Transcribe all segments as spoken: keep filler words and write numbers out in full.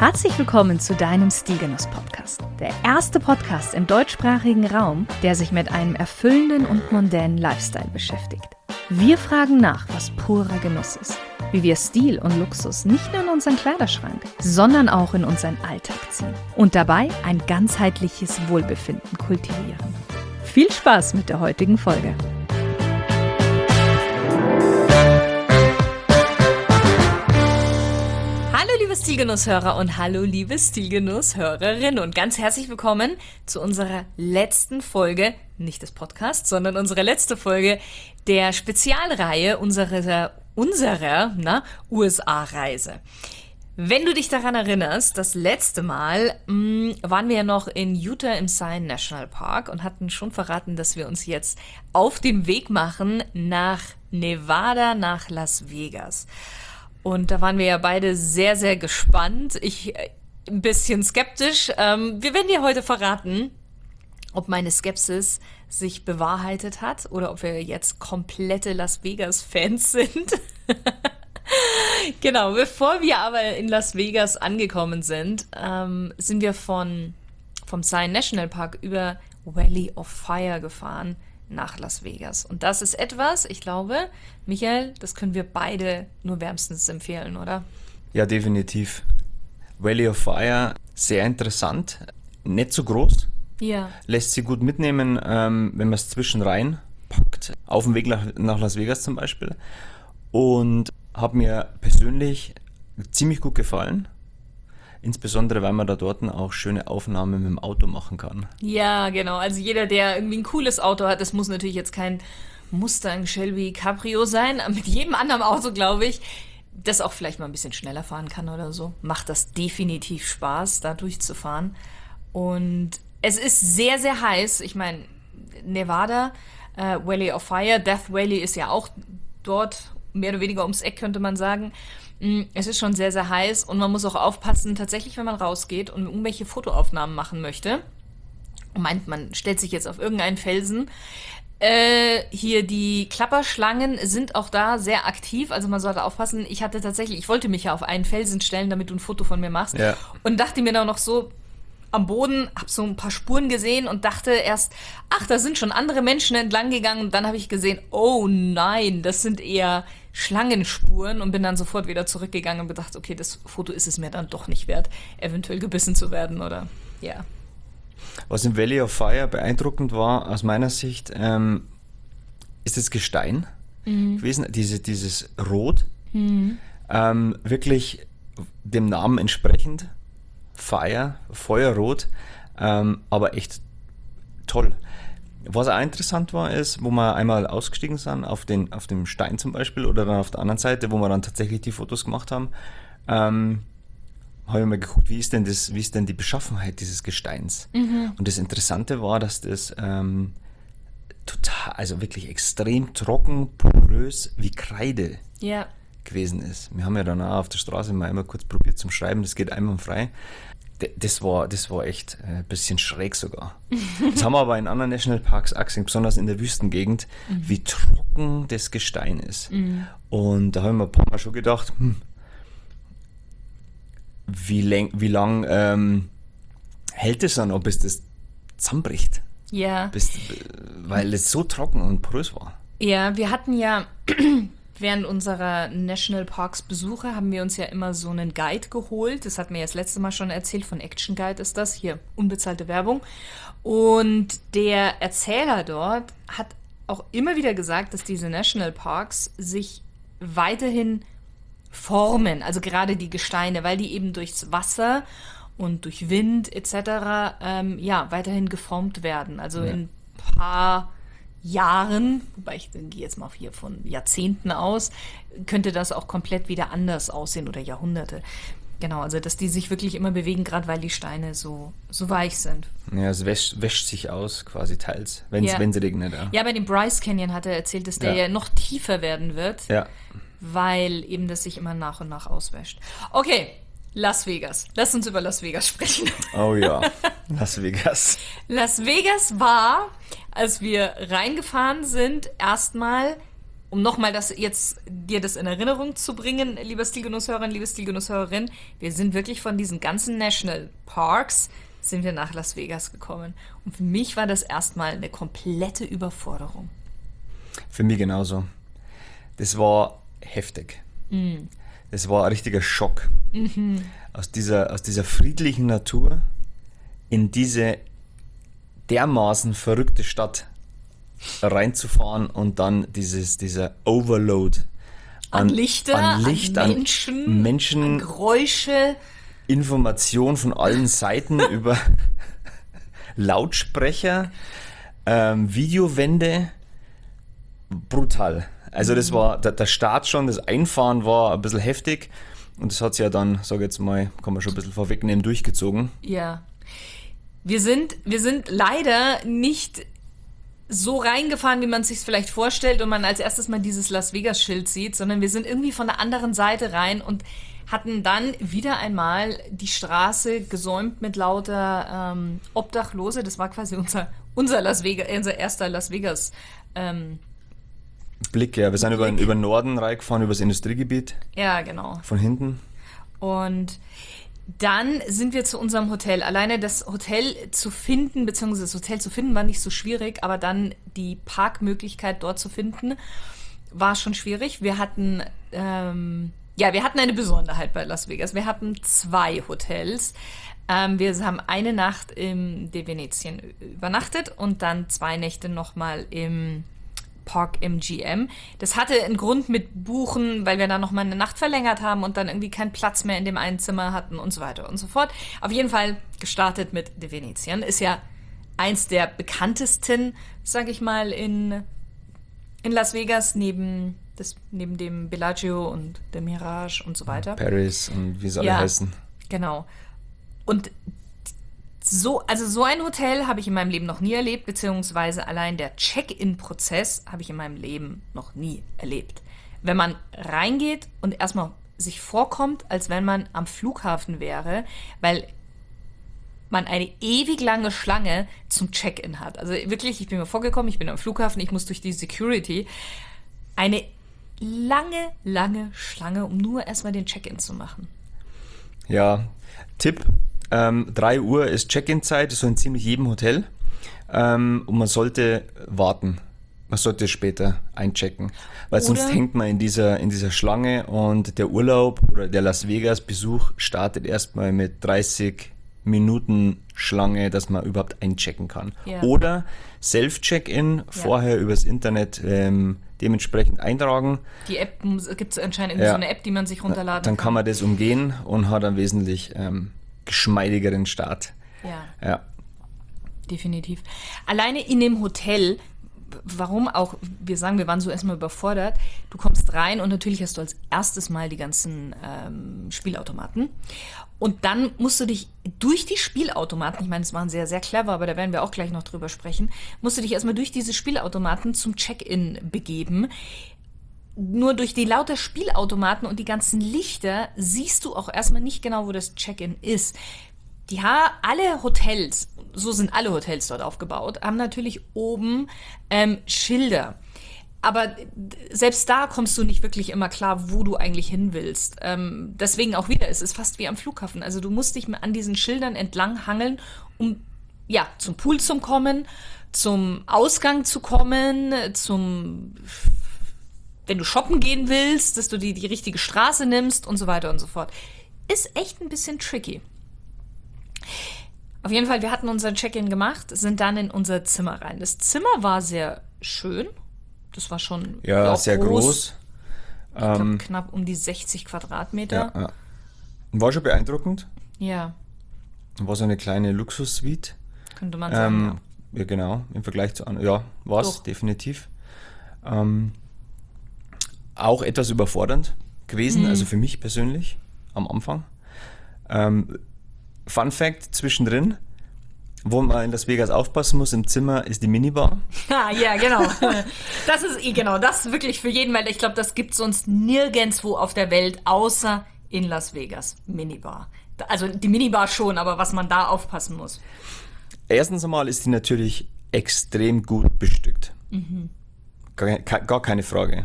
Herzlich willkommen zu deinem Stilgenuss-Podcast. Der erste Podcast im deutschsprachigen Raum, der sich mit einem erfüllenden und mondänen Lifestyle beschäftigt. Wir fragen nach, was purer Genuss ist, wie wir Stil und Luxus nicht nur in unseren Kleiderschrank, sondern auch in unseren Alltag ziehen und dabei ein ganzheitliches Wohlbefinden kultivieren. Viel Spaß mit der heutigen Folge. Hallo liebe Stilgenusshörer und hallo liebe Stilgenusshörerinnen und ganz herzlich willkommen zu unserer letzten Folge, nicht des Podcasts, sondern unsere letzte Folge der Spezialreihe unserer, unserer na, U S A-Reise. Wenn du dich daran erinnerst, das letzte Mal mh, waren wir ja noch in Utah im Zion National Park und hatten schon verraten, dass wir uns jetzt auf den Weg machen nach Nevada, nach Las Vegas. Und da waren wir ja beide sehr, sehr gespannt. Ich äh, ein bisschen skeptisch. Ähm, wir werden dir heute verraten, ob meine Skepsis sich bewahrheitet hat oder ob wir jetzt komplette Las Vegas-Fans sind. Genau, bevor wir aber in Las Vegas angekommen sind, ähm, sind wir von, vom Zion National Park über Valley of Fire gefahren nach Las Vegas. Und das ist etwas, ich glaube, Michael, das können wir beide nur wärmstens empfehlen, oder? Ja, definitiv. Valley of Fire, sehr interessant, nicht so groß, ja. Lässt sich gut mitnehmen, ähm, wenn man es zwischenrein packt, auf dem Weg nach, nach Las Vegas zum Beispiel. Und hat mir persönlich ziemlich gut gefallen. Insbesondere, weil man da dort auch schöne Aufnahmen mit dem Auto machen kann. Ja, genau. Also jeder, der irgendwie ein cooles Auto hat, das muss natürlich jetzt kein Mustang, Shelby, Cabrio sein. Mit jedem anderen Auto, glaube ich, das auch vielleicht mal ein bisschen schneller fahren kann oder so, macht das definitiv Spaß, da durchzufahren. Und es ist sehr, sehr heiß. Ich meine, Nevada, äh, Valley of Fire, Death Valley ist ja auch dort mehr oder weniger ums Eck, könnte man sagen. Es ist schon sehr, sehr heiß und man muss auch aufpassen, tatsächlich, wenn man rausgeht und irgendwelche Fotoaufnahmen machen möchte und meint, man stellt sich jetzt auf irgendeinen Felsen. Äh, hier die Klapperschlangen sind auch da sehr aktiv, also man sollte aufpassen. Ich hatte tatsächlich, ich wollte mich ja auf einen Felsen stellen, damit du ein Foto von mir machst, ja. Und dachte mir dann noch so, am Boden, habe so ein paar Spuren gesehen und dachte erst, ach, da sind schon andere Menschen entlang gegangen. Und dann habe ich gesehen, oh nein, das sind eher Schlangenspuren und bin dann sofort wieder zurückgegangen und gedacht, okay, das Foto ist es mir dann doch nicht wert, eventuell gebissen zu werden oder ja. Was im Valley of Fire beeindruckend war, aus meiner Sicht, ähm, ist das Gestein mhm. gewesen, diese, dieses Rot, mhm. ähm, wirklich dem Namen entsprechend. Fire, Feuerrot, ähm, aber echt toll. Was auch interessant war, ist, wo wir einmal ausgestiegen sind, auf, den, auf dem Stein zum Beispiel oder dann auf der anderen Seite, wo wir dann tatsächlich die Fotos gemacht haben, ähm, habe ich mal geguckt, wie ist denn das, wie ist denn die Beschaffenheit dieses Gesteins? Mhm. Und das Interessante war, dass das ähm, total, also wirklich extrem trocken, porös wie Kreide ja. gewesen ist. Wir haben ja dann auch auf der Straße mal einmal kurz probiert zum Schreiben, das geht einwandfrei. Das war, das war echt ein bisschen schräg sogar. Das haben wir aber in anderen Nationalparks auch gesehen, besonders in der Wüstengegend, mhm. wie trocken das Gestein ist. Mhm. Und da haben wir ein paar Mal schon gedacht, hm, wie lang, wie lang ähm, hält es dann, bis das zusammenbricht? Ja. Bis, weil es so trocken und porös war. Ja, wir hatten ja während unserer Nationalparks-Besuche haben wir uns ja immer so einen Guide geholt. Das hat mir ja das letzte Mal schon erzählt, von Action Guide ist das, hier unbezahlte Werbung. Und der Erzähler dort hat auch immer wieder gesagt, dass diese Nationalparks sich weiterhin formen, also gerade die Gesteine, weil die eben durchs Wasser und durch Wind et cetera ähm, ja, weiterhin geformt werden. Also ja. in ein paar Jahren, wobei ich gehe jetzt mal hier von Jahrzehnten aus, könnte das auch komplett wieder anders aussehen oder Jahrhunderte. Genau, also dass die sich wirklich immer bewegen, gerade weil die Steine so, so weich sind. Ja, es wäscht, wäscht sich aus quasi teils, wenn ja. es regnet. Ja. ja, bei dem Bryce Canyon hat er erzählt, dass der ja, ja noch tiefer werden wird, ja. weil eben das sich immer nach und nach auswäscht. Okay, Las Vegas. Lass uns über Las Vegas sprechen. Oh ja, Las Vegas. Las Vegas war, als wir reingefahren sind, erstmal um nochmal das jetzt dir das in Erinnerung zu bringen, lieber Stilgenusshörer, liebe Stilgenusshörerin, wir sind wirklich von diesen ganzen National Parks sind wir nach Las Vegas gekommen. Und für mich war das erstmal eine komplette Überforderung. Für mich genauso. Das war heftig. Mm. Das war ein richtiger Schock. Mm-hmm. Aus dieser, aus dieser friedlichen Natur in diese dermaßen verrückte Stadt reinzufahren und dann dieses, dieser Overload an, an Lichter, an, Licht, an Menschen, an, Menschen, an Geräusche, Information von allen Seiten über Lautsprecher, ähm, Videowände, brutal. Also das war, der, der Start schon, das Einfahren war ein bisschen heftig und das hat sich ja dann, sag ich jetzt mal, kann man schon ein bisschen vorwegnehmen, durchgezogen. Ja. Wir sind, wir sind leider nicht so reingefahren, wie man es sich vielleicht vorstellt und man als erstes mal dieses Las Vegas-Schild sieht, sondern wir sind irgendwie von der anderen Seite rein und hatten dann wieder einmal die Straße gesäumt mit lauter ähm, Obdachlose. Das war quasi unser, unser Las Vegas, unser erster Las Vegas ähm, Blick, ja. Wir sind Blick. über, über den Norden reingefahren, über das Industriegebiet. Ja, genau. Von hinten. Und dann sind wir zu unserem Hotel. Alleine das Hotel zu finden, beziehungsweise das Hotel zu finden, war nicht so schwierig, aber dann die Parkmöglichkeit dort zu finden, war schon schwierig. Wir hatten, ähm, ja, wir hatten eine Besonderheit bei Las Vegas. Wir hatten zwei Hotels. Ähm, wir haben eine Nacht im De Venetian übernachtet und dann zwei Nächte nochmal im Park M G M. Das hatte einen Grund mit Buchen, weil wir dann nochmal eine Nacht verlängert haben und dann irgendwie keinen Platz mehr in dem einen Zimmer hatten und so weiter und so fort. Auf jeden Fall gestartet mit De Venetian. Ist ja eins der bekanntesten, sag ich mal, in, in Las Vegas, neben, das, neben dem Bellagio und dem Mirage und so weiter. Paris und wie sie alle ja, heißen. Genau. Und So, also so ein Hotel habe ich in meinem Leben noch nie erlebt, beziehungsweise allein der Check-in-Prozess habe ich in meinem Leben noch nie erlebt. Wenn man reingeht und erstmal sich vorkommt, als wenn man am Flughafen wäre, weil man eine ewig lange Schlange zum Check-in hat. Also wirklich, ich bin mir vorgekommen, ich bin am Flughafen, ich muss durch die Security. Eine lange, lange Schlange, um nur erstmal den Check-in zu machen. Ja, Tipp. Ähm, drei Uhr ist Check-in-Zeit, so in ziemlich jedem Hotel. Ähm, und man sollte warten. Man sollte später einchecken. Weil oder sonst hängt man in dieser, in dieser Schlange und der Urlaub oder der Las Vegas-Besuch startet erstmal mit dreißig Minuten Schlange, dass man überhaupt einchecken kann. Ja. Oder Self-Check-in, ja. vorher übers Internet ähm, dementsprechend eintragen. Die App, gibt es anscheinend irgendwie ja. so eine App, die man sich runterladen Dann kann. kann man das umgehen und hat einen wesentlich ähm, geschmeidigeren Start. Ja. Ja. Definitiv. Alleine in dem Hotel, warum auch, wir sagen, wir waren so erstmal überfordert, du kommst rein und natürlich hast du als erstes mal die ganzen ähm, Spielautomaten und dann musst du dich durch die Spielautomaten, ich meine, das waren sehr, sehr clever, aber da werden wir auch gleich noch drüber sprechen, musst du dich erstmal durch diese Spielautomaten zum Check-in begeben. Nur durch die lauter Spielautomaten und die ganzen Lichter siehst du auch erstmal nicht genau, wo das Check-in ist. Die ha- alle Hotels, so sind alle Hotels dort aufgebaut, haben natürlich oben ähm, Schilder. Aber selbst da kommst du nicht wirklich immer klar, wo du eigentlich hin willst. Ähm, deswegen auch wieder, es ist fast wie am Flughafen. Also du musst dich an diesen Schildern entlang hangeln, um ja, zum Pool zu kommen, zum Ausgang zu kommen, zum... wenn du shoppen gehen willst, dass du die, die richtige Straße nimmst und so weiter und so fort. Ist echt ein bisschen tricky. Auf jeden Fall, wir hatten unseren Check-in gemacht, sind dann in unser Zimmer rein. Das Zimmer war sehr schön. Das war schon ja, sehr groß. groß. Ich glaube, ähm, knapp um die sechzig Quadratmeter. Ja, ja. War schon beeindruckend. Ja. War so eine kleine Luxus-Suite. Könnte man sagen, ähm, ja. Ja, genau. Im Vergleich zu anderen. Ja, war es definitiv. Ähm, auch etwas überfordernd gewesen, mhm. also für mich persönlich am Anfang. Ähm, Fun Fact zwischendrin, wo man in Las Vegas aufpassen muss, im Zimmer ist die Minibar. Ah, ja, genau. Das ist eh genau, das ist wirklich für jeden, weil ich glaube, das gibt es sonst nirgendwo auf der Welt, außer in Las Vegas. Minibar. Also die Minibar schon, aber was man da aufpassen muss. Erstens einmal ist die natürlich extrem gut bestückt. Mhm. Gar, gar keine Frage.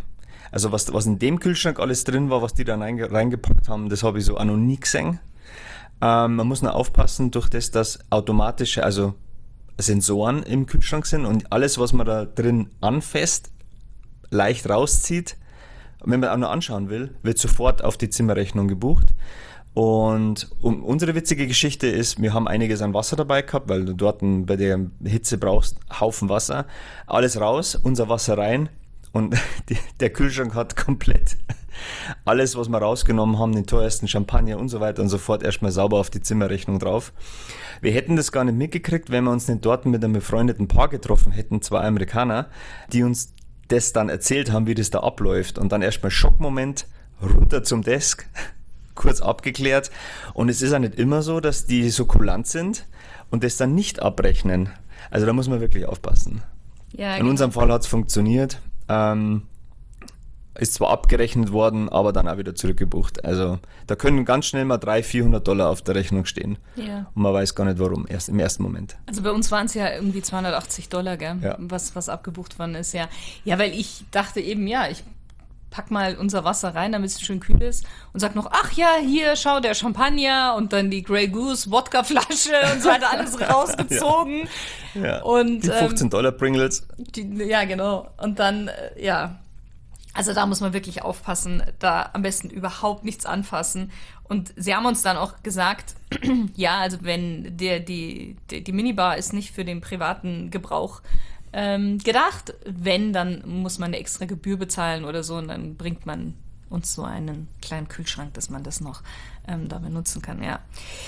Also was, was in dem Kühlschrank alles drin war, was die da reinge- reingepackt haben, das habe ich so auch noch nie gesehen. Ähm, man muss nur aufpassen, durch das, dass automatische, also Sensoren im Kühlschrank sind und alles, was man da drin anfasst, leicht rauszieht. Und wenn man auch nur anschauen will, wird sofort auf die Zimmerrechnung gebucht. Und um, unsere witzige Geschichte ist, wir haben einiges an Wasser dabei gehabt, weil du dort bei der Hitze brauchst Haufen Wasser. Alles raus, unser Wasser rein und die, der Kühlschrank hat komplett alles, was wir rausgenommen haben, den teuersten Champagner und so weiter und so fort, erstmal sauber auf die Zimmerrechnung drauf. Wir hätten das gar nicht mitgekriegt, wenn wir uns nicht dort mit einem befreundeten Paar getroffen hätten, zwei Amerikaner, die uns das dann erzählt haben, wie das da abläuft. Und dann erstmal Schockmoment, runter zum Desk, kurz abgeklärt. Und es ist ja nicht immer so, dass die so kulant sind und das dann nicht abrechnen. Also da muss man wirklich aufpassen. Ja, In unserem Fall hat es funktioniert. Ähm, ist zwar abgerechnet worden, aber dann auch wieder zurückgebucht. Also da können ganz schnell mal dreihundert, vierhundert Dollar auf der Rechnung stehen. Ja. Und man weiß gar nicht warum, erst im ersten Moment. Also bei uns waren es ja irgendwie zweihundertachtzig Dollar, gell? Ja. Was, was abgebucht worden ist, ja. Ja, weil ich dachte eben, ja, ich pack mal unser Wasser rein, damit es schön kühl ist und sag noch, ach ja, hier, schau, der Champagner und dann die Grey Goose Wodkaflasche und so weiter, alles rausgezogen. Ja. Ja. Und, die fünfzehn Dollar Pringles. Die, ja, genau. Und dann, äh, ja, also da muss man wirklich aufpassen, da am besten überhaupt nichts anfassen. Und sie haben uns dann auch gesagt, ja, also wenn der, die, die, die Minibar ist nicht für den privaten Gebrauch ähm, gedacht, wenn, dann muss man eine extra Gebühr bezahlen oder so und dann bringt man uns so einen kleinen Kühlschrank, dass man das noch ähm, da benutzen kann, ja.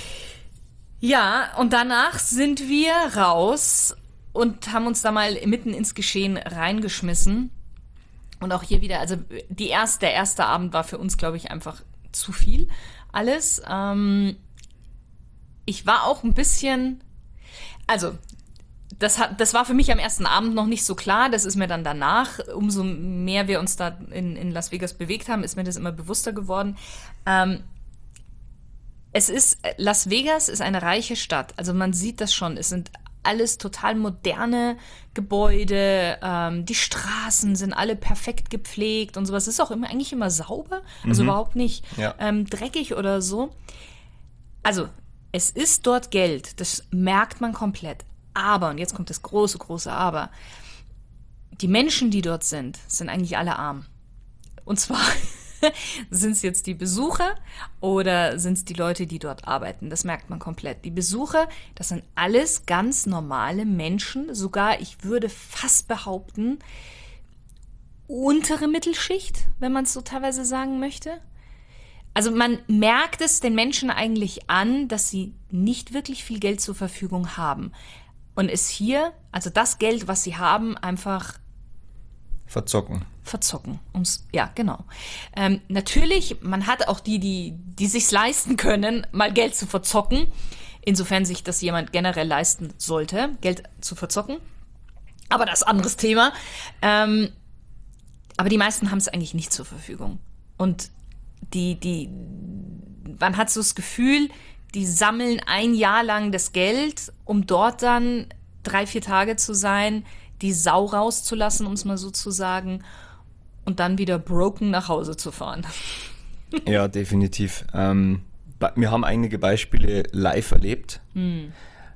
Ja, und danach sind wir raus und haben uns da mal mitten ins Geschehen reingeschmissen. Und auch hier wieder, also die erste, der erste Abend war für uns, glaube ich, einfach zu viel alles. Ähm, ich war auch ein bisschen, also das, hat, das war für mich am ersten Abend noch nicht so klar, das ist mir dann danach, umso mehr wir uns da in, in Las Vegas bewegt haben, ist mir das immer bewusster geworden. Ähm, es ist, Las Vegas ist eine reiche Stadt, also man sieht das schon, es sind alles total moderne Gebäude, ähm, die Straßen sind alle perfekt gepflegt und sowas. Es ist auch immer, eigentlich immer sauber, also mhm. überhaupt nicht ja. ähm, dreckig oder so. Also, es ist dort Geld, das merkt man komplett. Aber, und jetzt kommt das große, große Aber, die Menschen, die dort sind, sind eigentlich alle arm. Und zwar sind es jetzt die Besucher oder sind es die Leute, die dort arbeiten? Das merkt man komplett. Die Besucher, das sind alles ganz normale Menschen, sogar, ich würde fast behaupten, untere Mittelschicht, wenn man es so teilweise sagen möchte. Also man merkt es den Menschen eigentlich an, dass sie nicht wirklich viel Geld zur Verfügung haben. Und es hier, also das Geld, was sie haben, einfach Verzocken. Verzocken. Ums, ja, genau. Ähm, natürlich, man hat auch die, die, die sich's leisten können, mal Geld zu verzocken. Insofern sich das jemand generell leisten sollte, Geld zu verzocken. Aber das ist ein anderes Thema. Ähm, aber die meisten haben es eigentlich nicht zur Verfügung. Und die, die, man hat so das Gefühl, die sammeln ein Jahr lang das Geld, um dort dann drei, vier Tage zu sein, die Sau rauszulassen, um es mal so zu sagen, und dann wieder broken nach Hause zu fahren. Ja, definitiv. Ähm, wir haben einige Beispiele live erlebt. Mhm.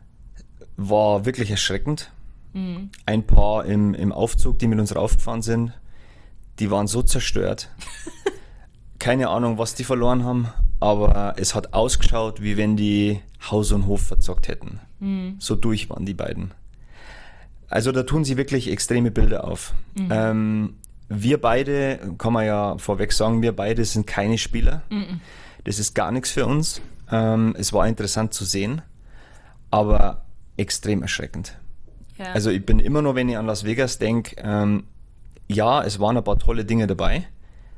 War wirklich erschreckend. Mhm. Ein paar im, im Aufzug, die mit uns raufgefahren sind, die waren so zerstört. Keine Ahnung, was die verloren haben, aber es hat ausgeschaut, wie wenn die Haus und Hof verzockt hätten. Mhm. So durch waren die beiden. Also da tun sie wirklich extreme Bilder auf. Mhm. Ähm, wir beide, kann man ja vorweg sagen, wir beide sind keine Spieler. Mhm. Das ist gar nichts für uns. Ähm, es war interessant zu sehen, aber extrem erschreckend. Ja. Also ich bin immer noch, wenn ich an Las Vegas denke, ähm, ja, es waren ein paar tolle Dinge dabei,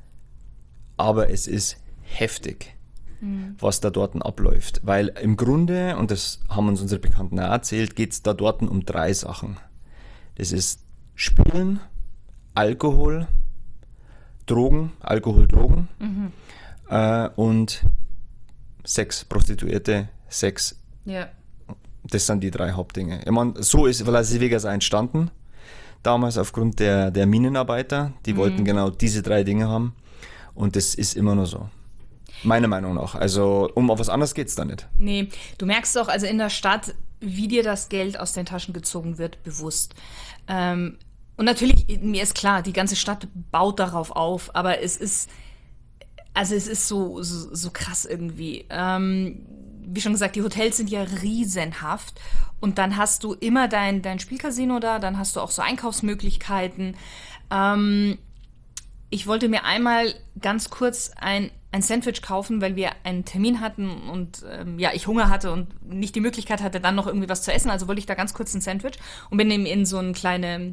aber es ist heftig, mhm. was da dort abläuft. Weil im Grunde, und das haben uns unsere Bekannten auch erzählt, geht es da dort um drei Sachen. Das ist Spielen, Alkohol, Drogen, Alkohol, Drogen mhm. äh, und Sex, Prostituierte, Sex. Ja. Das sind die drei Hauptdinge. Ich meine, so ist Las Vegas entstanden. damals aufgrund der, der Minenarbeiter. Die Mhm. wollten genau diese drei Dinge haben. Und das ist immer nur so. Meiner Meinung nach. Also um auf was anderes geht es da nicht. Nee, du merkst doch, also in der Stadt, wie dir das Geld aus den Taschen gezogen wird, bewusst. Ähm, und natürlich, mir ist klar, die ganze Stadt baut darauf auf, aber es ist, also es ist so, so, so krass irgendwie. Ähm, wie schon gesagt, die Hotels sind ja riesenhaft und dann hast du immer dein, dein Spielcasino da, dann hast du auch so Einkaufsmöglichkeiten. Ähm, ich wollte mir einmal ganz kurz ein, ein Sandwich kaufen, weil wir einen Termin hatten und ähm, ja, ich Hunger hatte und nicht die Möglichkeit hatte, dann noch irgendwie was zu essen. Also wollte ich da ganz kurz ein Sandwich und bin eben in so einen kleinen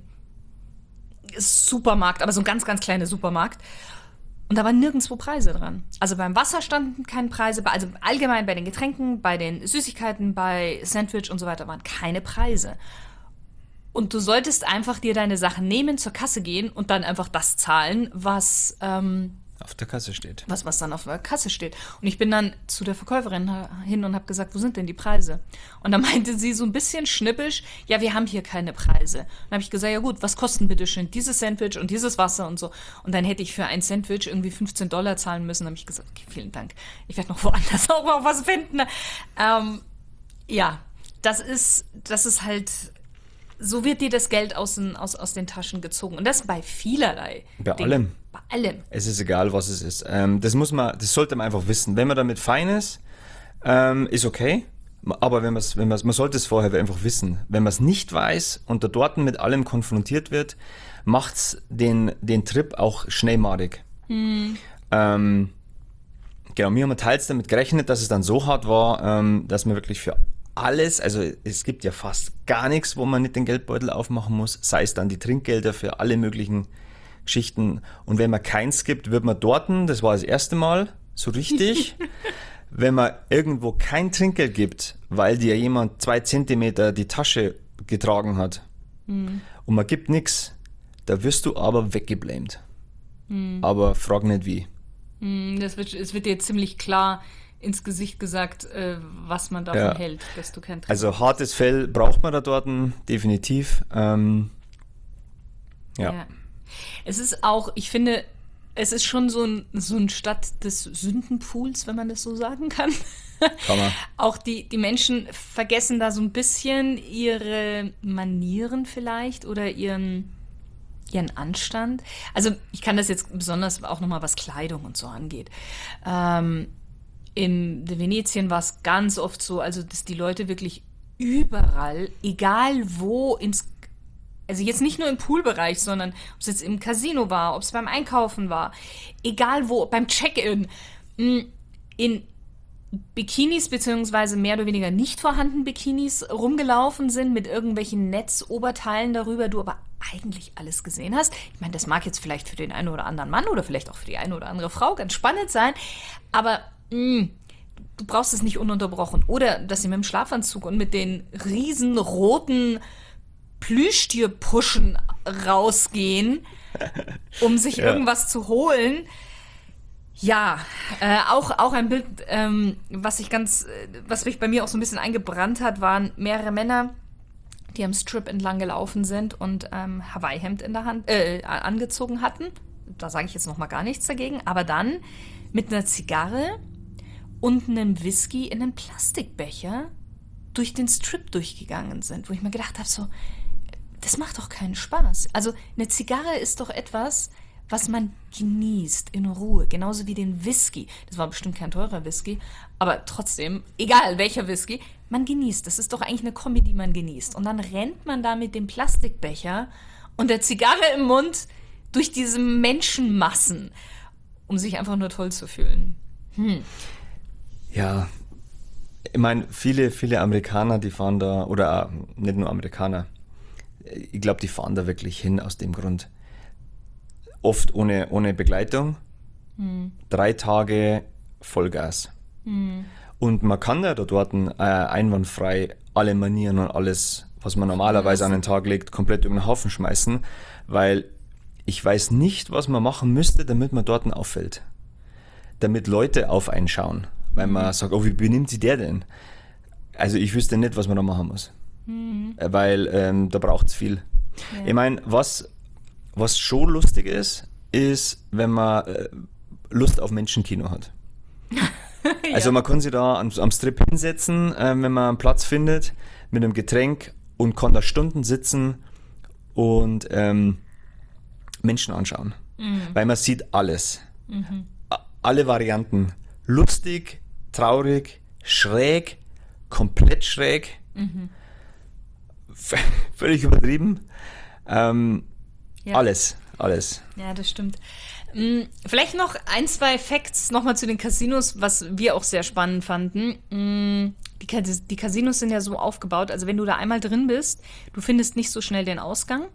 Supermarkt, aber so ein ganz, ganz kleiner Supermarkt. Und da waren nirgendwo Preise dran. Also beim Wasser standen keine Preise, bei- also allgemein bei den Getränken, bei den Süßigkeiten, bei Sandwich und so weiter waren keine Preise. Und du solltest einfach dir deine Sachen nehmen, zur Kasse gehen und dann einfach das zahlen, was, ähm, Auf der Kasse steht. was, was dann auf der Kasse steht. Und ich bin dann zu der Verkäuferin hin und habe gesagt, wo sind denn die Preise? Und dann meinte sie so ein bisschen schnippisch, ja, wir haben hier keine Preise. Und dann habe ich gesagt, ja gut, was kosten bitte schön dieses Sandwich und dieses Wasser und so. Und dann hätte ich für ein Sandwich irgendwie fünfzehn Dollar zahlen müssen. Dann habe ich gesagt, okay, vielen Dank. Ich werde noch woanders auch noch was finden. Ähm, ja, das ist, das ist halt... So wird dir das Geld aus den, aus, aus den Taschen gezogen. Und das bei vielerlei. Bei Dingen. allem. Bei allem. Es ist egal, was es ist. Ähm, das muss man, das sollte man einfach wissen. Wenn man damit fein ist, ähm, ist okay. Aber wenn man's, wenn man's, man sollte es vorher einfach wissen. Wenn man es nicht weiß und da dort mit allem konfrontiert wird, macht es den, den Trip auch schnellmadig. Mhm. Ähm, genau, wir haben teils damit gerechnet, dass es dann so hart war, ähm, dass man wirklich für alles, also es gibt ja fast gar nichts, wo man nicht den Geldbeutel aufmachen muss, sei es dann die Trinkgelder für alle möglichen Geschichten. Und wenn man keins gibt, wird man dort, das war das erste Mal, so richtig, wenn man irgendwo kein Trinkgeld gibt, weil dir jemand zwei Zentimeter die Tasche getragen hat mhm. und man gibt nichts, da wirst du aber weggeblamed. Mhm. Aber frag nicht wie. Mhm, das wird, es wird dir ziemlich klar ins Gesicht gesagt, äh, was man davon ja. hält, dass du kein Trinkgeld Also hartes Fell braucht man da dort definitiv. Ähm, ja. ja. Es ist auch, ich finde, es ist schon so ein, so ein Stadt des Sündenpools, wenn man das so sagen kann. Kann man. Auch die, die Menschen vergessen da so ein bisschen ihre Manieren vielleicht oder ihren, ihren Anstand. Also ich kann das jetzt besonders auch nochmal, was Kleidung und so angeht. Ähm, in Venetien war es ganz oft so, also dass die Leute wirklich überall, egal wo, ins, also jetzt nicht nur im Poolbereich, sondern ob es jetzt im Casino war, ob es beim Einkaufen war, egal wo, beim Check-in, in Bikinis beziehungsweise mehr oder weniger nicht vorhanden Bikinis rumgelaufen sind mit irgendwelchen Netzoberteilen darüber, du aber eigentlich alles gesehen hast. Ich meine, das mag jetzt vielleicht für den einen oder anderen Mann oder vielleicht auch für die eine oder andere Frau ganz spannend sein, aber mh, du brauchst es nicht ununterbrochen. Oder dass sie mit dem Schlafanzug und mit den riesen roten Plüschtierpuschen rausgehen, um sich ja. irgendwas zu holen. Ja, äh, auch, auch ein Bild, ähm, was ich ganz, was mich bei mir auch so ein bisschen eingebrannt hat, waren mehrere Männer, die am Strip entlang gelaufen sind und ähm, Hawaii-Hemd in der Hand äh, angezogen hatten. Da sage ich jetzt noch mal gar nichts dagegen. Aber dann mit einer Zigarre und einem Whisky in einem Plastikbecher durch den Strip durchgegangen sind, wo ich mir gedacht habe, so, das macht doch keinen Spaß. Also eine Zigarre ist doch etwas, was man genießt in Ruhe, genauso wie den Whisky. Das war bestimmt kein teurer Whisky, aber trotzdem, egal welcher Whisky, man genießt. Das ist doch eigentlich eine Kombi, die man genießt. Und dann rennt man da mit dem Plastikbecher und der Zigarre im Mund durch diese Menschenmassen, um sich einfach nur toll zu fühlen. Hm. Ja, ich meine, viele, viele Amerikaner, die fahren da, oder nicht nur Amerikaner, ich glaube, die fahren da wirklich hin aus dem Grund. Oft ohne, ohne Begleitung, hm. drei Tage Vollgas. Hm. Und man kann ja da dort äh, einwandfrei alle Manieren und alles, was man normalerweise an den Tag legt, komplett über den Haufen schmeißen, weil ich weiß nicht, was man machen müsste, damit man dort auffällt. Damit Leute auf einen schauen, weil man sagt, oh, wie benimmt sich der denn? Also ich wüsste nicht, was man da machen muss. Mhm. Weil ähm, da braucht es viel. Ja. Ich meine, was, was schon lustig ist, ist, wenn man äh, Lust auf Menschenkino hat. Ja. Also man kann sich da am, am Strip hinsetzen, äh, wenn man einen Platz findet, mit einem Getränk und kann da Stunden sitzen und ähm, Menschen anschauen. Mhm. Weil man sieht alles. Mhm. A- alle Varianten. Lustig, traurig, schräg, komplett schräg. Mhm. V- völlig übertrieben. Ähm, ja. Alles, alles. Ja, das stimmt. Vielleicht noch ein, zwei Facts nochmal zu den Casinos, was wir auch sehr spannend fanden. Die, die Casinos sind ja so aufgebaut, also wenn du da einmal drin bist, du findest nicht so schnell den Ausgang.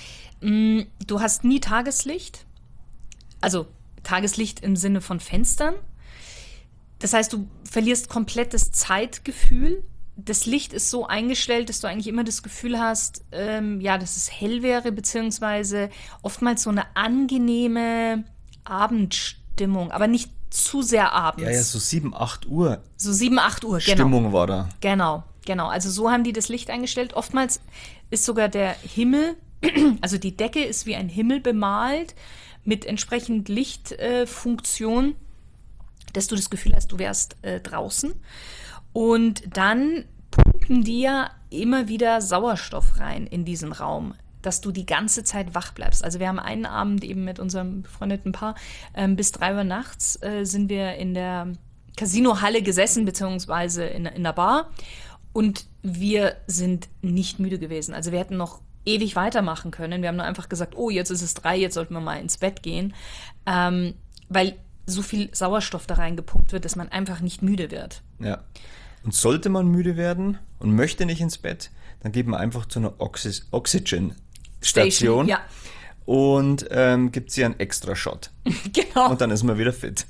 Du hast nie Tageslicht, also Tageslicht im Sinne von Fenstern. Das heißt, du verlierst komplett das Zeitgefühl. Das Licht ist so eingestellt, dass du eigentlich immer das Gefühl hast, ähm, ja, dass es hell wäre, beziehungsweise oftmals so eine angenehme Abendstimmung, aber nicht zu sehr abends. Ja, ja, so sieben, acht Uhr. So sieben, acht Uhr, genau. Stimmung war da. Genau, genau. Also so haben die das Licht eingestellt. Oftmals ist sogar der Himmel, also die Decke ist wie ein Himmel bemalt mit entsprechend Lichtfunktion, äh, dass du das Gefühl hast, du wärst äh, draußen. Und dann pumpen die ja immer wieder Sauerstoff rein in diesen Raum, dass du die ganze Zeit wach bleibst. Also wir haben einen Abend eben mit unserem befreundeten Paar, ähm, bis drei Uhr nachts äh, sind wir in der Casinohalle gesessen, beziehungsweise in, in der Bar. Und wir sind nicht müde gewesen. Also wir hätten noch ewig weitermachen können. Wir haben nur einfach gesagt, oh, jetzt ist es drei, jetzt sollten wir mal ins Bett gehen. Ähm, weil so viel Sauerstoff da reingepumpt wird, dass man einfach nicht müde wird. Ja. Und sollte man müde werden und möchte nicht ins Bett, dann geht man einfach zu einer Oxy- Oxygen-Station ja. und ähm, gibt sie einen extra Shot. Genau. Und dann ist man wieder fit.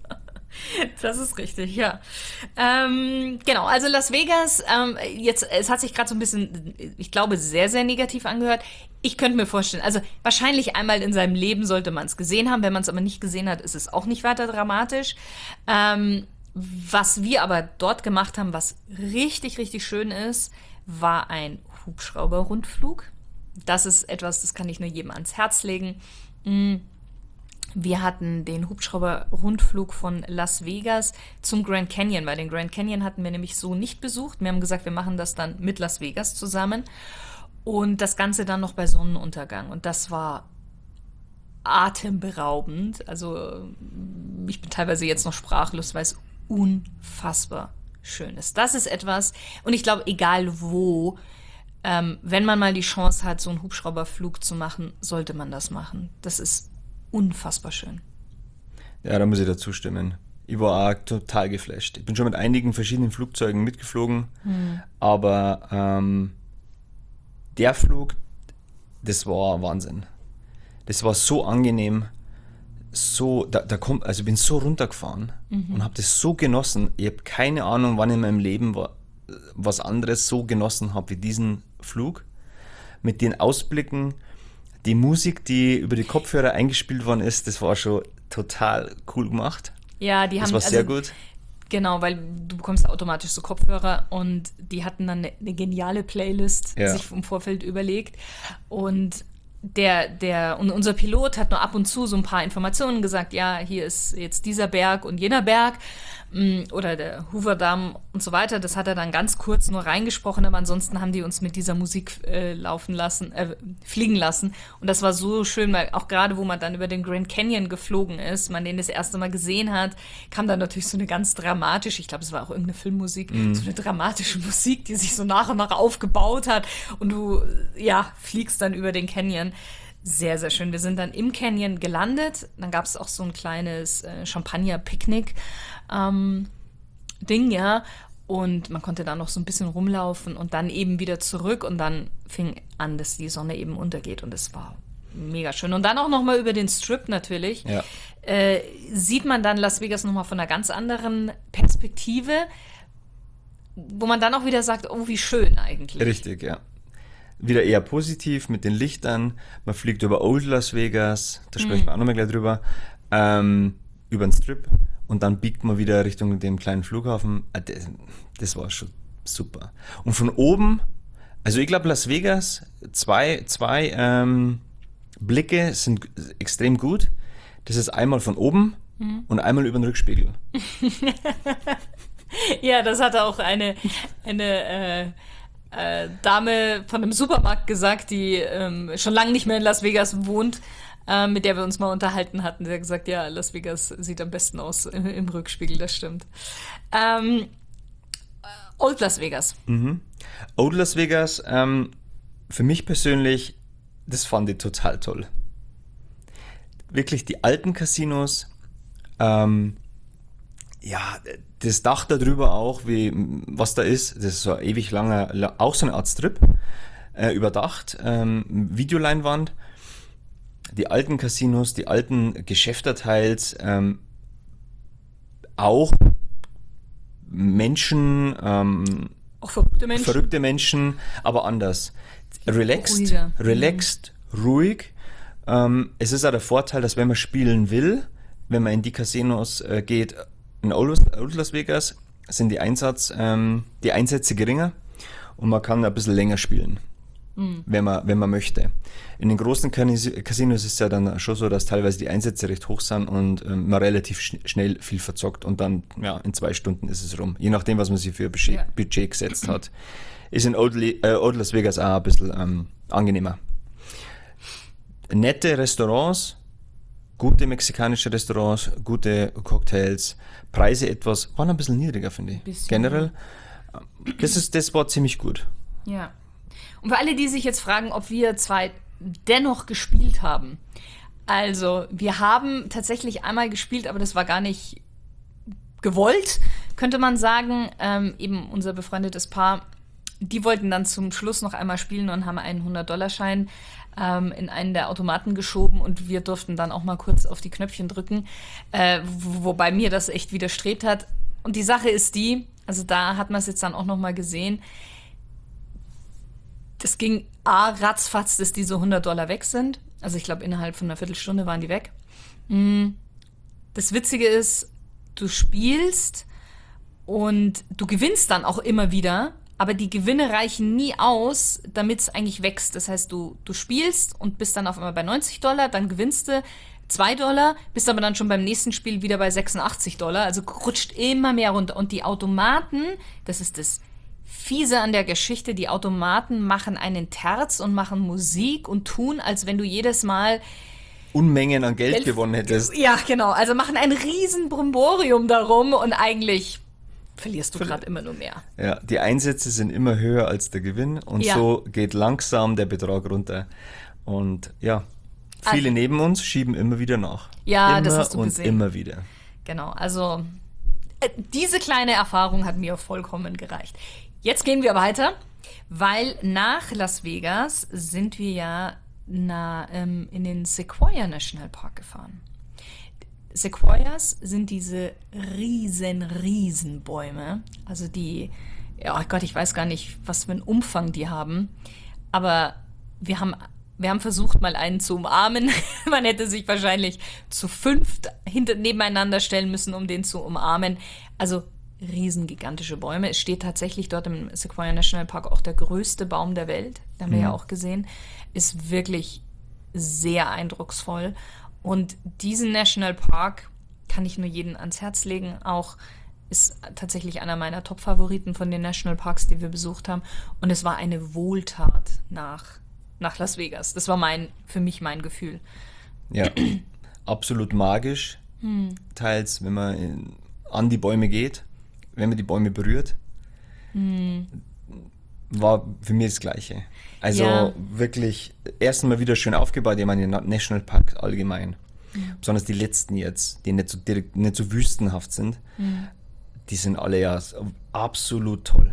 Das ist richtig, ja. Ähm, genau, also Las Vegas, ähm, jetzt, es hat sich gerade so ein bisschen, ich glaube, sehr, sehr negativ angehört. Ich könnte mir vorstellen, also wahrscheinlich einmal in seinem Leben sollte man es gesehen haben. Wenn man es aber nicht gesehen hat, ist es auch nicht weiter dramatisch. Ähm, was wir aber dort gemacht haben, was richtig, richtig schön ist, war ein Hubschrauber-Rundflug. Das ist etwas, das kann ich nur jedem ans Herz legen. Wir hatten den Hubschrauber-Rundflug von Las Vegas zum Grand Canyon, weil den Grand Canyon hatten wir nämlich so nicht besucht. Wir haben gesagt, wir machen das dann mit Las Vegas zusammen und das Ganze dann noch bei Sonnenuntergang. Und das war atemberaubend. Also ich bin teilweise jetzt noch sprachlos, weil es unfassbar schön ist. Das ist etwas, und ich glaube, egal wo, ähm, wenn man mal die Chance hat, so einen Hubschrauberflug zu machen, sollte man das machen. Das ist unfassbar schön. Ja, da muss ich dazu stimmen. Ich war auch total geflasht. Ich bin schon mit einigen verschiedenen Flugzeugen mitgeflogen, hm. aber ähm, der Flug, das war Wahnsinn. Das war so angenehm, so, da, da kommt, also ich bin so runtergefahren mhm. und habe das so genossen. Ich habe keine Ahnung, wann in meinem Leben war, was anderes so genossen habe wie diesen Flug. Mit den Ausblicken, die Musik, die über die Kopfhörer eingespielt worden ist, das war schon total cool gemacht. Ja, die das haben war sehr also, gut. Genau, weil du bekommst automatisch so Kopfhörer und die hatten dann eine, eine geniale Playlist ja. sich im Vorfeld überlegt und Der, der, und unser Pilot hat nur ab und zu so ein paar Informationen gesagt, ja, hier ist jetzt dieser Berg und jener Berg oder der Hoover-Damm und so weiter. Das hat er dann ganz kurz nur reingesprochen, aber ansonsten haben die uns mit dieser Musik äh, laufen lassen, äh, fliegen lassen. Und das war so schön, weil auch gerade, wo man dann über den Grand Canyon geflogen ist, man den das erste Mal gesehen hat, kam dann natürlich so eine ganz dramatische, ich glaube, es war auch irgendeine Filmmusik, mhm. so eine dramatische Musik, die sich so nach und nach aufgebaut hat und du, ja, fliegst dann über den Canyon. Sehr, sehr schön. Wir sind dann im Canyon gelandet. Dann gab es auch so ein kleines äh, Champagner-Picknick ähm, Ding, ja. Und man konnte da noch so ein bisschen rumlaufen und dann eben wieder zurück. Und dann fing an, dass die Sonne eben untergeht. Und es war mega schön. Und dann auch noch mal über den Strip natürlich. Ja. Äh, sieht man dann Las Vegas noch mal von einer ganz anderen Perspektive, wo man dann auch wieder sagt, oh, wie schön eigentlich. Richtig, ja. Wieder eher positiv mit den Lichtern. Man fliegt über Old Las Vegas, da sprechen mhm. wir auch nochmal gleich drüber, ähm, über den Strip und dann biegt man wieder Richtung dem kleinen Flughafen. Das, das war schon super. Und von oben Also ich glaube, Las Vegas, zwei, zwei ähm, Blicke sind extrem gut. Das ist einmal von oben mhm. und einmal über den Rückspiegel. Ja, das hatte auch eine, eine äh, äh, Dame von einem Supermarkt gesagt, die ähm, schon lange nicht mehr in Las Vegas wohnt, äh, mit der wir uns mal unterhalten hatten. Sie hat gesagt, ja, Las Vegas sieht am besten aus im, im Rückspiegel, das stimmt. Ähm, Old Las Vegas. Mhm. Old Las Vegas, ähm, für mich persönlich, das fand ich total toll. Wirklich die alten Casinos, ähm, ja, das Dach darüber auch, wie, was da ist, das ist so ein ewig langer, auch so eine Art Strip, äh, überdacht, ähm, Videoleinwand, die alten Casinos, die alten Geschäfterteils, ähm, auch Menschen, ähm, auch verrückte Menschen. verrückte Menschen, aber anders. Relaxed, Ruhiger. relaxed, mhm. ruhig. Ähm, es ist auch der Vorteil, dass wenn man spielen will, wenn man in die Casinos äh, geht, in Old, Old Las Vegas, sind die, Einsatz, ähm, die Einsätze geringer und man kann ein bisschen länger spielen, mhm. wenn man, wenn man möchte. In den großen Casinos ist es ja dann schon so, dass teilweise die Einsätze recht hoch sind und ähm, man relativ schn- schnell viel verzockt und dann ja, in zwei Stunden ist es rum. Je nachdem, was man sich für Budget, ja. Budget gesetzt hat. Ist in Old, äh, Old Las Vegas auch ein bisschen ähm, angenehmer. Nette Restaurants, gute mexikanische Restaurants, gute Cocktails, Preise etwas, waren ein bisschen niedriger, finde ich. Bisschen. Generell. Das, ist, das war ziemlich gut. Ja. Und für alle, die sich jetzt fragen, ob wir zwei dennoch gespielt haben. Also, wir haben tatsächlich einmal gespielt, aber das war gar nicht gewollt, könnte man sagen. Ähm, eben unser befreundetes Paar, die wollten dann zum Schluss noch einmal spielen und haben einen hundert-Dollar-Schein ähm, in einen der Automaten geschoben und wir durften dann auch mal kurz auf die Knöpfchen drücken, äh, wo, wobei mir das echt widerstrebt hat. Und die Sache ist die, also da hat man es jetzt dann auch noch mal gesehen, das ging A, ratzfatz, dass diese hundert Dollar weg sind. Also ich glaube, innerhalb von einer Viertelstunde waren die weg. Das Witzige ist, du spielst und du gewinnst dann auch immer wieder, aber die Gewinne reichen nie aus, damit es eigentlich wächst. Das heißt, du, du spielst und bist dann auf einmal bei neunzig Dollar, dann gewinnst du zwei Dollar, bist aber dann schon beim nächsten Spiel wieder bei sechsundachtzig Dollar. Also rutscht immer mehr runter. Und die Automaten, das ist das Fiese an der Geschichte, die Automaten machen einen Terz und machen Musik und tun, als wenn du jedes Mal Unmengen an Geld, Geld gewonnen hättest. Ja, genau. Also machen ein riesen Brimborium darum und eigentlich verlierst du gerade immer nur mehr. Ja, die Einsätze sind immer höher als der Gewinn und ja. so geht langsam der Betrag runter. Und ja, viele also, neben uns schieben immer wieder nach. Ja, immer das hast du und gesehen. Immer wieder. Genau, also äh, diese kleine Erfahrung hat mir vollkommen gereicht. Jetzt gehen wir weiter, weil nach Las Vegas sind wir ja na, ähm, in den Sequoia National Park gefahren. Sequoias sind diese riesen, riesen Bäume. Also die, ja, oh Gott, ich weiß gar nicht, was für einen Umfang die haben. Aber wir haben, wir haben versucht, mal einen zu umarmen. Man hätte sich wahrscheinlich zu fünft hinter, nebeneinander stellen müssen, um den zu umarmen. Also riesengigantische Bäume. Es steht tatsächlich dort im Sequoia National Park auch der größte Baum der Welt. Den haben wir mhm. ja auch gesehen. Ist wirklich sehr eindrucksvoll. Und diesen Nationalpark kann ich nur jedem ans Herz legen. Auch ist tatsächlich einer meiner Top-Favoriten von den Nationalparks, die wir besucht haben. Und es war eine Wohltat nach, nach Las Vegas. Das war mein, für mich mein Gefühl. Ja, absolut magisch. Hm. Teils, wenn man in, an die Bäume geht, wenn man die Bäume berührt. Hm. War für mich das Gleiche. Also ja. wirklich, erst mal wieder schön aufgebaut, ich meine, Nationalpark allgemein. Mhm. Besonders die letzten jetzt, die nicht so, direkt, nicht so wüstenhaft sind, mhm. die sind alle ja absolut toll.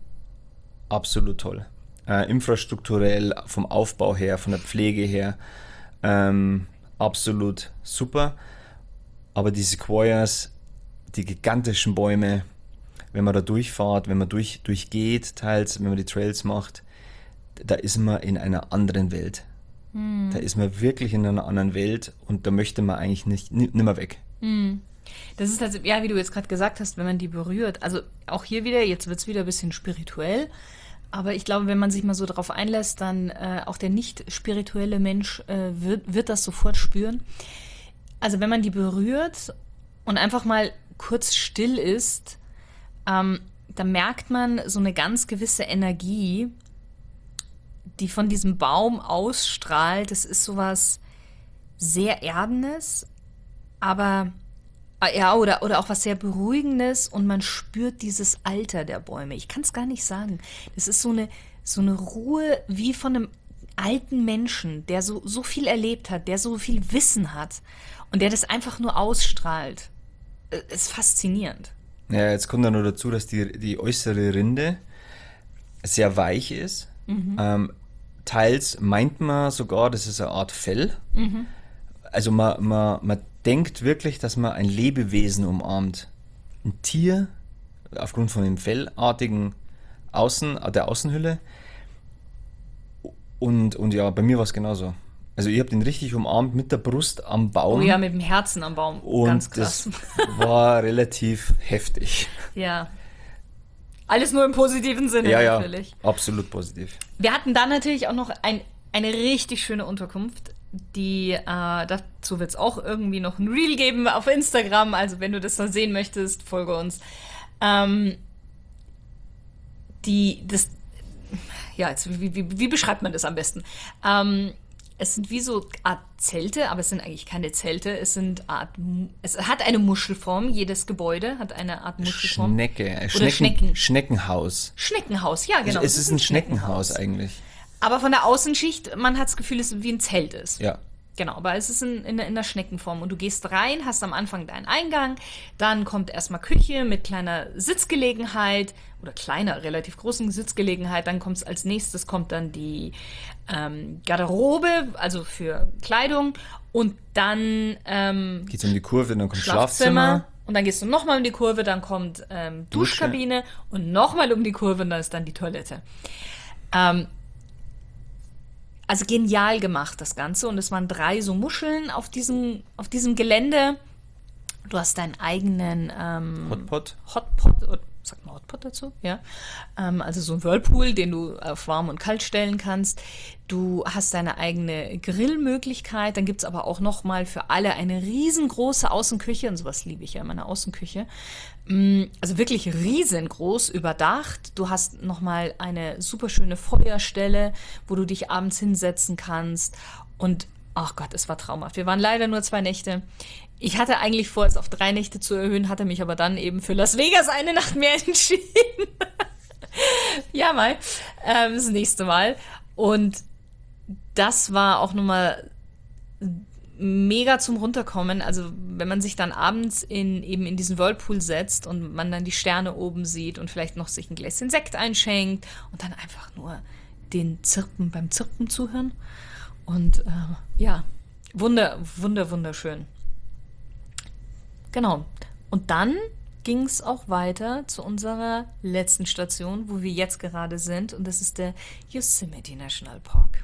Absolut toll. Äh, infrastrukturell, vom Aufbau her, von der Pflege her, ähm, absolut super. Aber die Sequoias, die gigantischen Bäume, wenn man da durchfährt, wenn man durch, durchgeht, teils, wenn man die Trails macht, da ist man in einer anderen Welt. Mm. Da ist man wirklich in einer anderen Welt und da möchte man eigentlich nicht, nicht mehr weg. Mm. Das ist also, ja, wie du jetzt gerade gesagt hast, wenn man die berührt. Also auch hier wieder, jetzt wird es wieder ein bisschen spirituell. Aber ich glaube, wenn man sich mal so darauf einlässt, dann äh, auch der nicht spirituelle Mensch äh, wird, wird das sofort spüren. Also wenn man die berührt und einfach mal kurz still ist, ähm, dann merkt man so eine ganz gewisse Energie, die von diesem Baum ausstrahlt. Das ist sowas sehr Erdendes, aber ja, oder, oder auch was sehr Beruhigendes und man spürt dieses Alter der Bäume. Ich kann es gar nicht sagen. Das ist so eine, so eine Ruhe wie von einem alten Menschen, der so, so viel erlebt hat, der so viel Wissen hat und der das einfach nur ausstrahlt. Ist faszinierend. Ja, jetzt kommt dann noch dazu, dass die, die äußere Rinde sehr weich ist. Mhm. Ähm, teils meint man sogar, das ist eine Art Fell. Mhm. Also man, man, man denkt wirklich, dass man ein Lebewesen umarmt. Ein Tier, aufgrund von dem fellartigen Außen, der Außenhülle. Und, und ja, bei mir war es genauso. Also ich habe den richtig umarmt mit der Brust am Baum. Oh ja, mit dem Herzen am Baum. Und ganz krass. Das war relativ heftig. Ja. Alles nur im positiven Sinne ja, natürlich. Ja, absolut positiv. Wir hatten dann natürlich auch noch ein, eine richtig schöne Unterkunft. Die, äh, dazu wird es auch irgendwie noch ein Reel geben auf Instagram. Also wenn du das noch sehen möchtest, folge uns. Ähm, die, das, ja, jetzt, wie, wie, wie beschreibt man das am besten? Ähm, es sind wie so Art Zelte, aber es sind eigentlich keine Zelte. Es sind Art, es hat eine Muschelform. Jedes Gebäude hat eine Art Muschelform. Schnecke, Oder Schnecken, Schnecken. Schneckenhaus. Schneckenhaus, ja genau. Es, es ist ein Schneckenhaus, Schneckenhaus eigentlich. Aber von der Außenschicht, man hat das Gefühl, dass es wie ein Zelt ist. Ja. Genau, aber es ist in, in, in der Schneckenform. Und du gehst rein, hast am Anfang deinen Eingang, dann kommt erstmal Küche mit kleiner Sitzgelegenheit oder kleiner, relativ großen Sitzgelegenheit. Dann kommt als nächstes kommt dann die ähm, Garderobe, also für Kleidung. Und dann ähm, geht's um die Kurve, dann kommt Schlafzimmer. Schlafzimmer. Und dann gehst du nochmal um die Kurve, dann kommt ähm, Duschkabine und nochmal um die Kurve und dann ist dann die Toilette. Ähm, Also genial gemacht, das Ganze. Und es waren drei so Muscheln auf diesem, auf diesem Gelände. Du hast deinen eigenen ähm, Hotpot. Hotpot, oder, sagt man Hotpot dazu? Ja. Ähm, also so ein Whirlpool, den du auf warm und kalt stellen kannst. Du hast deine eigene Grillmöglichkeit. Dann gibt es aber auch nochmal für alle eine riesengroße Außenküche. Und sowas liebe ich ja in meiner Außenküche. Also wirklich riesengroß, überdacht. Du hast nochmal eine super schöne Feuerstelle, wo du dich abends hinsetzen kannst. Und, ach Gott, es war traumhaft. Wir waren leider nur zwei Nächte. Ich hatte eigentlich vor, es auf drei Nächte zu erhöhen, hatte mich aber dann eben für Las Vegas eine Nacht mehr entschieden. Ja, mal. Ähm, das nächste Mal. Und das war auch nochmal mega zum Runterkommen. Also wenn man sich dann abends in, eben in diesen Whirlpool setzt und man dann die Sterne oben sieht und vielleicht noch sich ein Gläschen Sekt einschenkt und dann einfach nur den Zirpen beim Zirpen zuhören. Und äh, ja, wunder, wunder, wunderschön. Genau. Und dann ging es auch weiter zu unserer letzten Station, wo wir jetzt gerade sind. Und das ist der Yosemite National Park.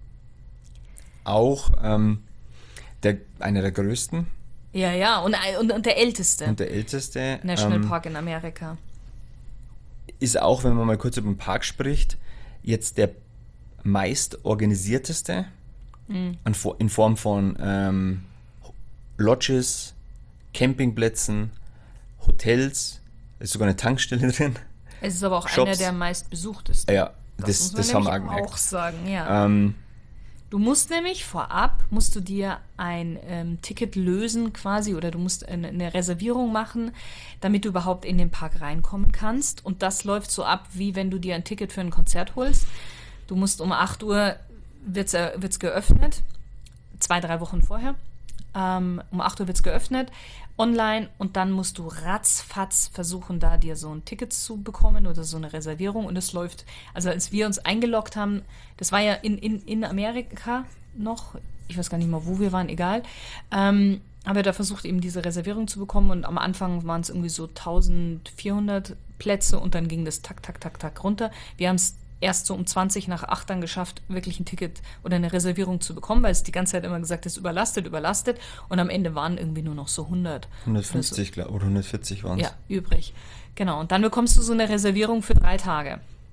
Auch ähm, der, einer der größten. Ja, ja, und, und, und der älteste. Und der älteste. National ähm, Park in Amerika. Ist auch, wenn man mal kurz über den Park spricht, jetzt der meist organisierteste mhm. in Form von ähm, Lodges, Campingplätzen, Hotels, ist sogar eine Tankstelle drin. Es ist aber auch Shops. Einer der meistbesuchten. Ja, das, das, das haben wir gemerkt. Auch sagen, ja. Ähm, du musst nämlich vorab, musst du dir ein ähm, Ticket lösen quasi oder du musst eine, eine Reservierung machen, damit du überhaupt in den Park reinkommen kannst. Und das läuft so ab, wie wenn du dir ein Ticket für ein Konzert holst. Du musst um acht Uhr, wird es geöffnet, zwei, drei Wochen vorher. Ähm, um acht Uhr wird es geöffnet, online, und dann musst du ratzfatz versuchen, da dir so ein Ticket zu bekommen oder so eine Reservierung. Und es läuft, also als wir uns eingeloggt haben, das war ja in, in, in Amerika noch, ich weiß gar nicht mal, wo wir waren, egal, ähm, haben wir da versucht, eben diese Reservierung zu bekommen, und am Anfang waren es irgendwie so eintausendvierhundert Plätze und dann ging das tak, tak, tak, tak runter. Wir haben es erst so um zwanzig nach acht dann geschafft, wirklich ein Ticket oder eine Reservierung zu bekommen, weil es die ganze Zeit immer gesagt ist, überlastet, überlastet, und am Ende waren irgendwie nur noch so hundert. hundertfünfzig oder, so. oder hundertvierzig waren es. Ja, übrig. Genau, und dann bekommst du so eine Reservierung für drei Tage.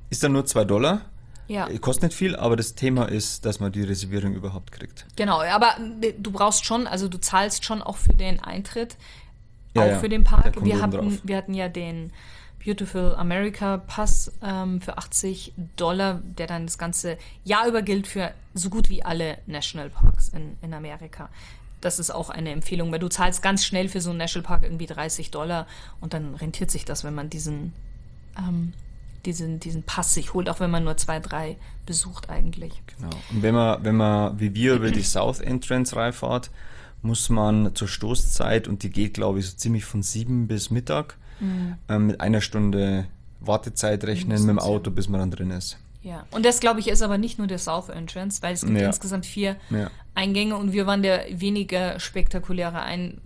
ist dann nur zwei Dollar. Ja. Kostet nicht viel, aber das Thema ist, dass man die Reservierung überhaupt kriegt. Genau, aber du brauchst schon, also du zahlst schon auch für den Eintritt, Ja, auch ja, für den Park. der kommt Wir oben hatten, drauf. wir hatten ja den Beautiful America Pass ähm, für achtzig Dollar, der dann das ganze Jahr über gilt für so gut wie alle Nationalparks in, in Amerika. Das ist auch eine Empfehlung, weil du zahlst ganz schnell für so einen Nationalpark irgendwie dreißig Dollar und dann rentiert sich das, wenn man diesen, ähm, diesen, diesen Pass sich holt, auch wenn man nur zwei, drei besucht eigentlich. Genau. Und wenn man, wenn man wie wir über die South Entrance reinfahrt, muss man zur Stoßzeit, und die geht, glaube ich, so ziemlich von sieben bis Mittag, mhm. ähm, mit einer Stunde Wartezeit rechnen mit dem Auto, bis man dann drin ist. Ja, und das, glaube ich, ist aber nicht nur der South Entrance, weil es gibt Ja. insgesamt vier Ja. Eingänge und wir waren der weniger spektakuläre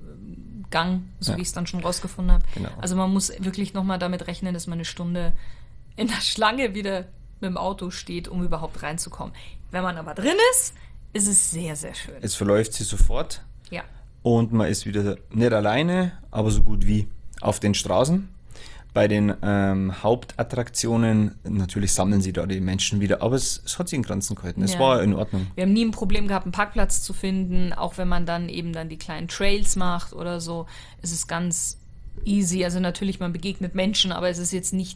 Eingang, so Ja. wie ich es dann schon rausgefunden habe. Genau. Also man muss wirklich nochmal damit rechnen, dass man eine Stunde in der Schlange wieder mit dem Auto steht, um überhaupt reinzukommen. Wenn man aber drin ist, ist es sehr, sehr schön. Es verläuft sich sofort Ja. und man ist wieder nicht alleine, aber so gut wie auf den Straßen. Bei den ähm, Hauptattraktionen, natürlich sammeln sie da die Menschen wieder, aber es, es hat sich in Grenzen gehalten. Es Ja. war in Ordnung. Wir haben nie ein Problem gehabt, einen Parkplatz zu finden, auch wenn man dann eben dann die kleinen Trails macht oder so, ist es ganz easy. Also natürlich, man begegnet Menschen, aber es ist jetzt nicht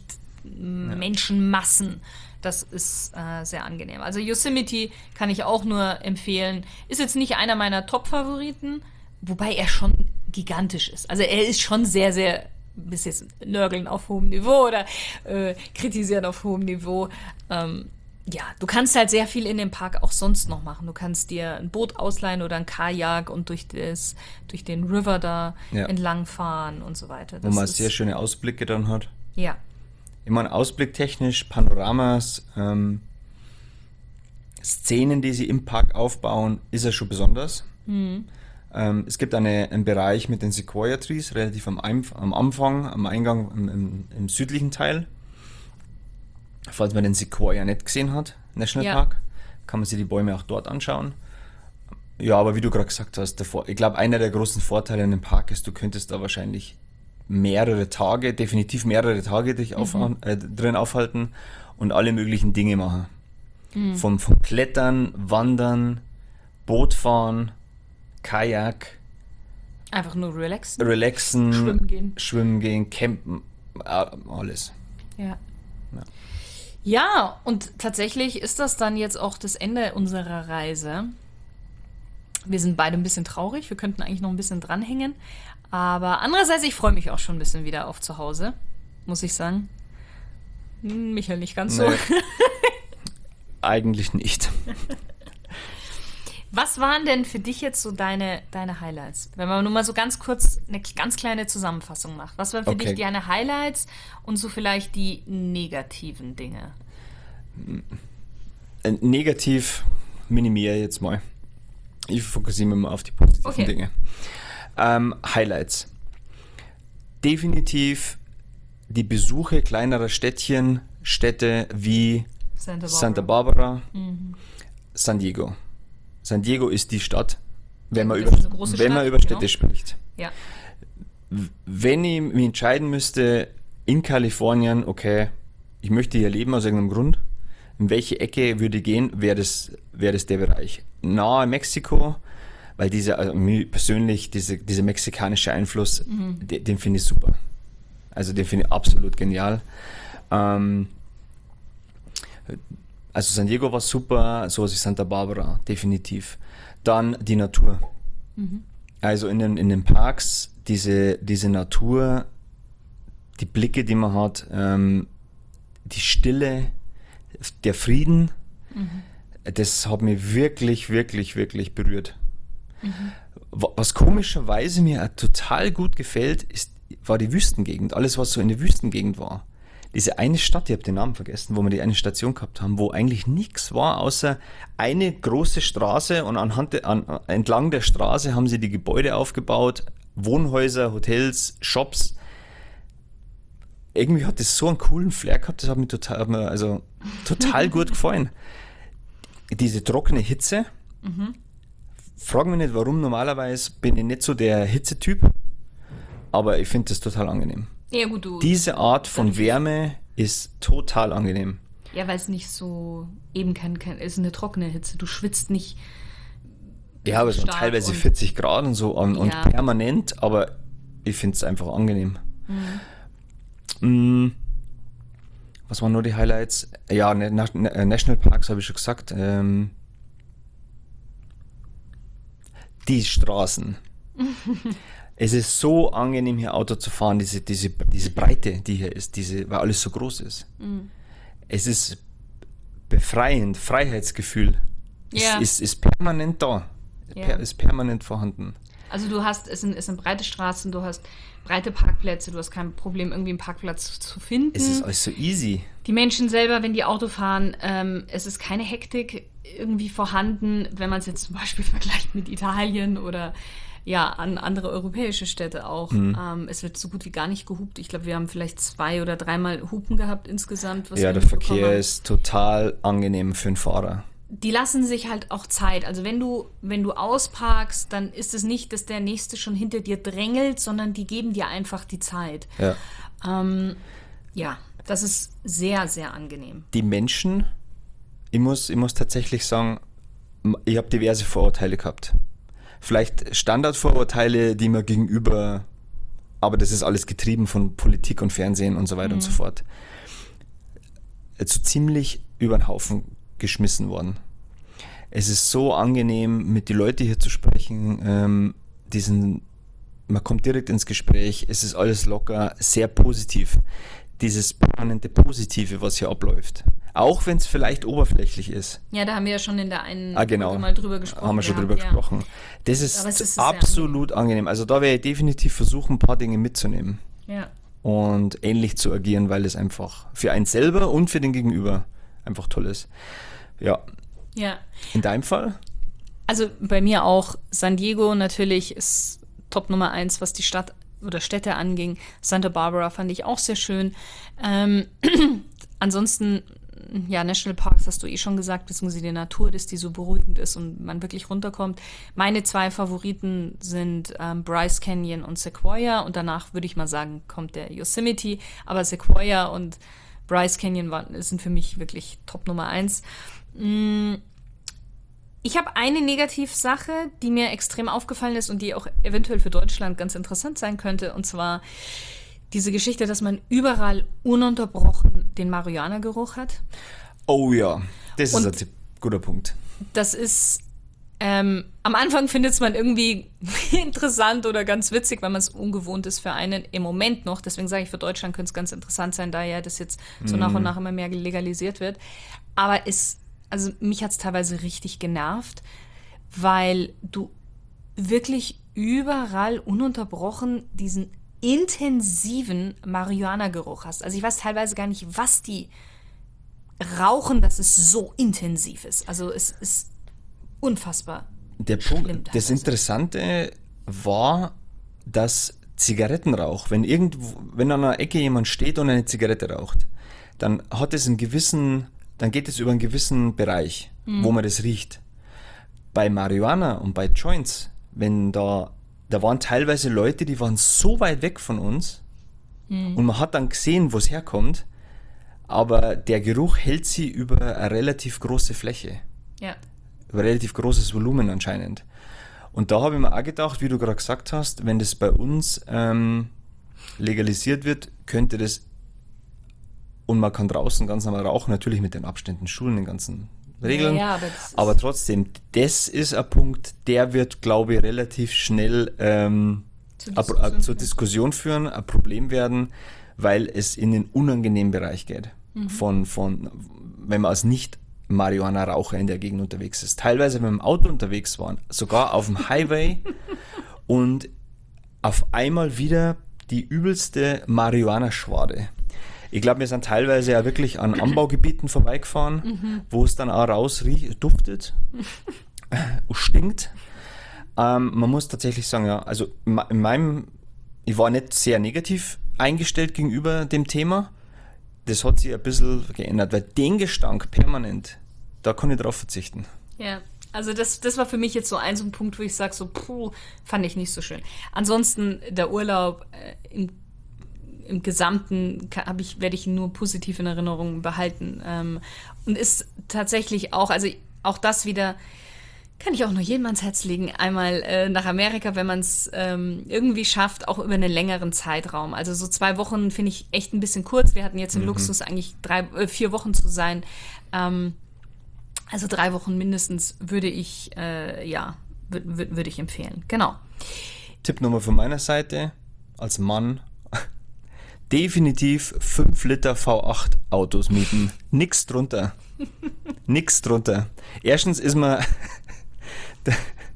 Menschenmassen. Das ist äh, sehr angenehm. Also Yosemite kann ich auch nur empfehlen. Ist jetzt nicht einer meiner Top-Favoriten, wobei er schon gigantisch ist. Also er ist schon sehr, sehr, bis jetzt nörgeln auf hohem Niveau oder äh, kritisieren auf hohem Niveau. Ähm, ja, du kannst halt sehr viel in dem Park auch sonst noch machen. Du kannst dir ein Boot ausleihen oder ein Kajak und durch, das, durch den River da Ja. entlang fahren und so weiter. Wo Das man ist, sehr schöne Ausblicke dann hat. Ja, Ich meine, ausblicktechnisch, Panoramas, ähm, Szenen, die sie im Park aufbauen, ist ja schon besonders. Mhm. Ähm, es gibt eine, einen Bereich mit den Sequoia Trees, relativ am, Einf- am Anfang, am Eingang im, im, im südlichen Teil. Falls man den Sequoia nicht gesehen hat, Nationalpark, Ja. kann man sich die Bäume auch dort anschauen. Ja, aber wie du gerade gesagt hast, der Vor- ich glaube, einer der großen Vorteile in dem Park ist, du könntest da wahrscheinlich mehrere Tage, definitiv mehrere Tage dich auf, äh, drin aufhalten und alle möglichen Dinge machen. Vom, vom Klettern, Wandern, Bootfahren, Kajak, einfach nur relaxen. Relaxen, Schwimmen gehen. Schwimmen gehen, Campen, äh, alles. Ja. Ja. Ja, und tatsächlich ist das dann jetzt auch das Ende unserer Reise. Wir sind beide ein bisschen traurig, wir könnten eigentlich noch ein bisschen dranhängen. Aber andererseits, ich freue mich auch schon ein bisschen wieder auf zu Hause, muss ich sagen. Hm, Michael nicht ganz so. Nee. Eigentlich nicht. Was waren denn für dich jetzt so deine, deine Highlights? Wenn man nur mal so ganz kurz eine ganz kleine Zusammenfassung macht. Was waren für Okay. dich deine Highlights und so vielleicht die negativen Dinge? Äh, Negativ minimiere jetzt mal. Ich fokussiere mich mal auf die positiven Okay. Dinge. Ähm, Highlights. Definitiv die Besuche kleinerer Städtchen, Städte wie Santa Barbara. Santa Barbara, Mhm. San Diego. San Diego ist die Stadt, wenn man Das über, ist eine große wenn man Stadt, über Städte genau. spricht. Ja. Wenn ich mich entscheiden müsste, in Kalifornien, okay, ich möchte hier leben aus irgendeinem Grund, in welche Ecke würde ich gehen, wäre das, wäre das der Bereich. Nahe Mexiko, weil diese, also mir persönlich, diese, dieser mexikanische Einfluss, den, den finde ich super. Also den finde ich absolut genial. Ähm, also San Diego war super, sowas wie Santa Barbara, definitiv. Dann die Natur. Also in den, in den Parks, diese, diese Natur, die Blicke, die man hat, ähm, die Stille, der Frieden, das hat mich wirklich, wirklich, wirklich berührt. Wa- Was komischerweise mir auch total gut gefällt, ist, war die Wüstengegend. Alles, was so in der Wüstengegend war. Diese eine Stadt, ich habe den Namen vergessen, wo wir die eine Station gehabt haben, wo eigentlich nichts war, außer eine große Straße und anhand de, an, entlang der Straße haben sie die Gebäude aufgebaut, Wohnhäuser, Hotels, Shops. Irgendwie hat das so einen coolen Flair gehabt, das hat mir total, hat mir also total gut gefallen. Diese trockene Hitze, frag mich nicht warum, normalerweise bin ich nicht so der Hitzetyp, aber ich finde das total angenehm. Ja, gut, du. Diese Art von Wärme ist total angenehm. Ja, weil es nicht so, eben kein, kein, es ist eine trockene Hitze. Du schwitzt nicht. Ja, aber es waren teilweise und, vierzig Grad und so und, und ja. permanent, aber ich finde es einfach angenehm. Mhm. Was waren nur die Highlights? Ja, National Parks habe ich schon gesagt. Ähm, die Straßen. Es ist so angenehm, hier Auto zu fahren, diese, diese, diese Breite, die hier ist, diese, weil alles so groß ist. Mhm. Es ist befreiend, Freiheitsgefühl. Ja. Es ist, ist permanent da. Ja. Per, ist permanent vorhanden. Also du hast, es sind, es sind breite Straßen, du hast breite Parkplätze, du hast kein Problem, irgendwie einen Parkplatz zu finden. Es ist alles so easy. Die Menschen selber, wenn die Auto fahren, ähm, es ist keine Hektik irgendwie vorhanden, wenn man es jetzt zum Beispiel vergleicht mit Italien oder ja, an andere europäische Städte auch. Mhm. Ähm, es wird so gut wie gar nicht gehupt. Ich glaube, wir haben vielleicht zwei oder dreimal Hupen gehabt insgesamt. Was ja, wir der Verkehr ist total angenehm für den Fahrer. Die lassen sich halt auch Zeit. Also wenn du, wenn du ausparkst, dann ist es nicht, dass der Nächste schon hinter dir drängelt, sondern die geben dir einfach die Zeit. Ja, ähm, ja das ist sehr, sehr angenehm. Die Menschen, ich muss, ich muss tatsächlich sagen, ich habe diverse Vorurteile gehabt. Vielleicht Standardvorurteile, die mir gegenüber, aber das ist alles getrieben von Politik und Fernsehen und so weiter mhm. und so fort, so ziemlich über den Haufen geschmissen worden. Es ist so angenehm, mit den Leuten hier zu sprechen. Ähm, diesen, man kommt direkt ins Gespräch, es ist alles locker, sehr positiv. Dieses permanente Positive, was hier abläuft. Auch wenn es vielleicht oberflächlich ist. Ja, da haben wir ja schon in der einen ah, genau. Folge mal drüber gesprochen. Haben wir schon gehabt, drüber ja. gesprochen. Das ist, ist absolut angenehm. angenehm. Also da werde ich definitiv versuchen, ein paar Dinge mitzunehmen. Ja. Und ähnlich zu agieren, weil es einfach für einen selber und für den Gegenüber einfach toll ist. Ja. Ja. In deinem Fall? Also bei mir auch. San Diego natürlich ist Top Nummer eins, was die Stadt oder Städte anging. Santa Barbara fand ich auch sehr schön. Ähm, ansonsten, ja, National Parks hast du eh schon gesagt, beziehungsweise die Natur, dass die so beruhigend ist und man wirklich runterkommt. Meine zwei Favoriten sind ähm, Bryce Canyon und Sequoia und danach würde ich mal sagen, kommt der Yosemite, aber Sequoia und Bryce Canyon waren, sind für mich wirklich Top Nummer eins. Ich habe eine Negativsache, die mir extrem aufgefallen ist und die auch eventuell für Deutschland ganz interessant sein könnte, und zwar diese Geschichte, dass man überall ununterbrochen den Marihuana-Geruch hat. Oh ja, das und ist ein guter Punkt. Das ist, ähm, am Anfang findet es man irgendwie interessant oder ganz witzig, weil man es ungewohnt ist für einen im Moment noch. Deswegen sage ich, für Deutschland könnte es ganz interessant sein, da ja das jetzt so mm. nach und nach immer mehr legalisiert wird. Aber es Also mich hat es teilweise richtig genervt, weil du wirklich überall ununterbrochen diesen intensiven Marihuana-Geruch hast. Also ich weiß teilweise gar nicht, was die rauchen, dass es so intensiv ist. Also es ist unfassbar. Der Punkt, das Interessante war, dass Zigarettenrauch, wenn irgendwo, wenn an einer Ecke jemand steht und eine Zigarette raucht, dann hat es einen gewissen dann geht es über einen gewissen Bereich, mhm. wo man das riecht. Bei Marihuana und bei Joints, wenn da, da waren teilweise Leute, die waren so weit weg von uns mhm. und man hat dann gesehen, wo es herkommt, aber der Geruch hält sie über eine relativ große Fläche. Ja. Über ein relativ großes Volumen anscheinend. Und da habe ich mir auch gedacht, wie du gerade gesagt hast, wenn das bei uns ähm, legalisiert wird, könnte das und man kann draußen ganz normal rauchen, natürlich mit den Abständen, Schulen, den ganzen Regeln. Ja, ja, aber, aber trotzdem, das ist ein Punkt, der wird, glaube ich, relativ schnell ähm, zur, Diskussion a, a, zur Diskussion führen, ein Problem werden, weil es in den unangenehmen Bereich geht. Mhm. Von, von, wenn man als Nicht-Marihuana-Raucher in der Gegend unterwegs ist. Teilweise, wenn wir im Auto unterwegs waren, sogar auf dem Highway und auf einmal wieder die übelste Marihuana-Schwade. Ich glaube, wir sind teilweise ja wirklich an Anbaugebieten vorbeigefahren, mhm. wo es dann auch raus riecht, duftet, stinkt. Ähm, man muss tatsächlich sagen, ja, also in meinem, ich war nicht sehr negativ eingestellt gegenüber dem Thema. Das hat sich ein bisschen geändert, weil den Gestank permanent, da kann ich drauf verzichten. Ja, also das, das war für mich jetzt so ein, so ein Punkt, wo ich sage, so, puh, fand ich nicht so schön. Ansonsten der Urlaub äh, im im Gesamten habe ich, werde ich ihn nur positiv in Erinnerung behalten. Ähm, und ist tatsächlich auch, also auch das wieder, kann ich auch nur jedem ans Herz legen, einmal äh, nach Amerika, wenn man es ähm, irgendwie schafft, auch über einen längeren Zeitraum. Also so zwei Wochen finde ich echt ein bisschen kurz. Wir hatten jetzt den mhm. Luxus, eigentlich drei, äh, vier Wochen zu sein. Ähm, also drei Wochen mindestens würde ich, äh, ja, w- w- würde ich empfehlen. Genau. Tipp Nummer von meiner Seite, als Mann, definitiv fünf Liter V acht Autos mieten. Nix drunter. Nix drunter. Erstens ist man der,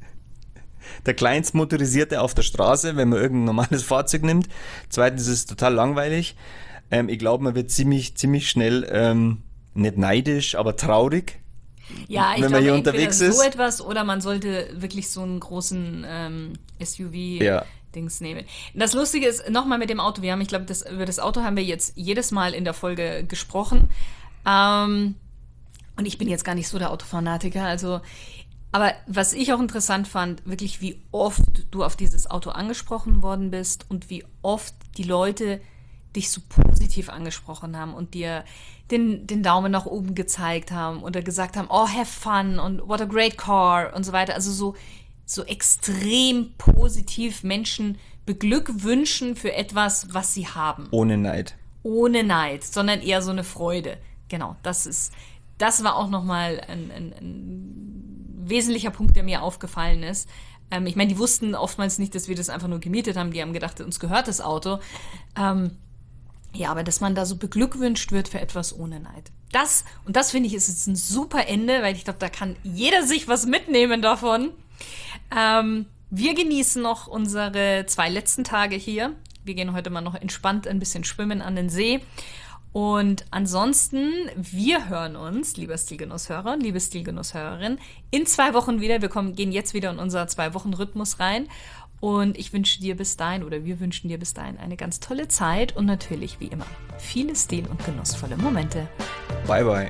der kleinst motorisierte auf der Straße, wenn man irgendein normales Fahrzeug nimmt. Zweitens ist es total langweilig. Ähm, ich glaube, man wird ziemlich, ziemlich schnell, ähm, nicht neidisch, aber traurig. Ja, ich wenn glaube, man hier entweder unterwegs so ist. etwas oder man sollte wirklich so einen großen ähm, S U V Ja. Dings nehmen. Das Lustige ist, nochmal mit dem Auto, wir haben, ich glaube, das, über das Auto haben wir jetzt jedes Mal in der Folge gesprochen. Ähm, und ich bin jetzt gar nicht so der Autofanatiker, also, aber was ich auch interessant fand, wirklich wie oft du auf dieses Auto angesprochen worden bist und wie oft die Leute dich so positiv angesprochen haben und dir den, den Daumen nach oben gezeigt haben oder gesagt haben, oh, have fun und what a great car und so weiter. Also so, so extrem positiv Menschen beglückwünschen für etwas, was sie haben. Ohne Neid. Ohne Neid, sondern eher so eine Freude. Genau, das ist, das war auch nochmal ein, ein, ein wesentlicher Punkt, der mir aufgefallen ist. Ähm, ich meine, die wussten oftmals nicht, dass wir das einfach nur gemietet haben. Die haben gedacht, uns gehört das Auto. Ähm, Ja, aber dass man da so beglückwünscht wird für etwas ohne Neid. Das, und das finde ich, ist jetzt ein super Ende, weil ich glaube, da kann jeder sich was mitnehmen davon. Ähm, wir genießen noch unsere zwei letzten Tage hier. Wir gehen heute mal noch entspannt ein bisschen schwimmen an den See. Und ansonsten, wir hören uns, lieber Stilgenusshörer, liebe Stilgenusshörerin, in zwei Wochen wieder. Wir kommen, gehen jetzt wieder in unser Zwei-Wochen-Rhythmus rein. Und ich wünsche dir bis dahin, oder wir wünschen dir bis dahin eine ganz tolle Zeit und natürlich, wie immer, viele stil- und genussvolle Momente. Bye, bye.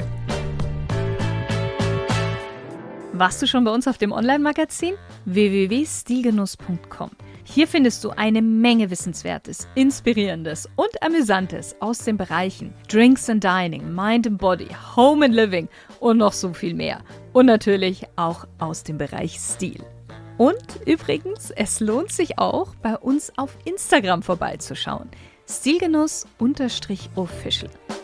Warst du schon bei uns auf dem Online-Magazin? w w w punkt stilgenuss punkt com. Hier findest du eine Menge Wissenswertes, Inspirierendes und Amüsantes aus den Bereichen Drinks and Dining, Mind and Body, Home and Living und noch so viel mehr. Und natürlich auch aus dem Bereich Stil. Und übrigens, es lohnt sich auch, bei uns auf Instagram vorbeizuschauen. Stilgenuss-official.